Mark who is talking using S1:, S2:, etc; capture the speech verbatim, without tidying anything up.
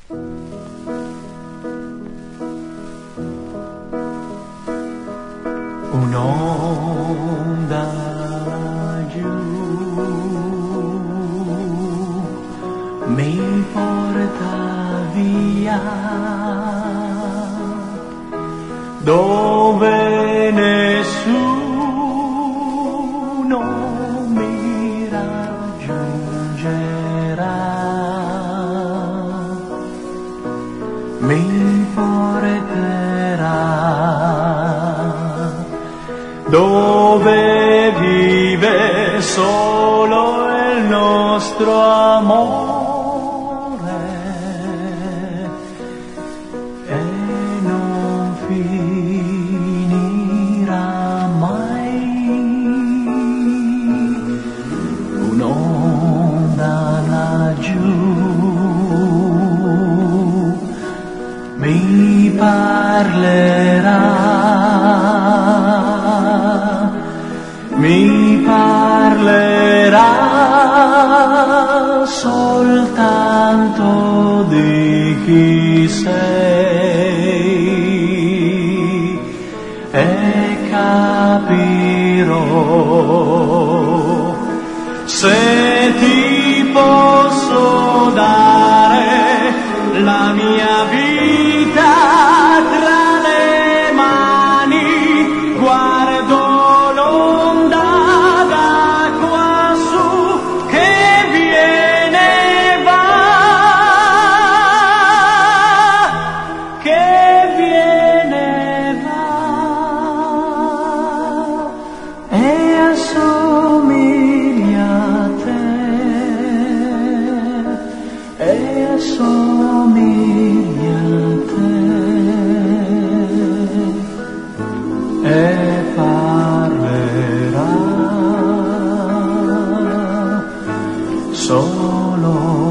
S1: Un'onda giù mi porta via dove nessuno mi raggiungerà, mi porterà dove vive solo il nostro amore e non finirà mai. Un'onda laggiù mi parlerà, mi parlerà soltanto di chi sei e capirò se ti posso dare la mia vita tra le mani. Guardo somiglia a te e parlerà solo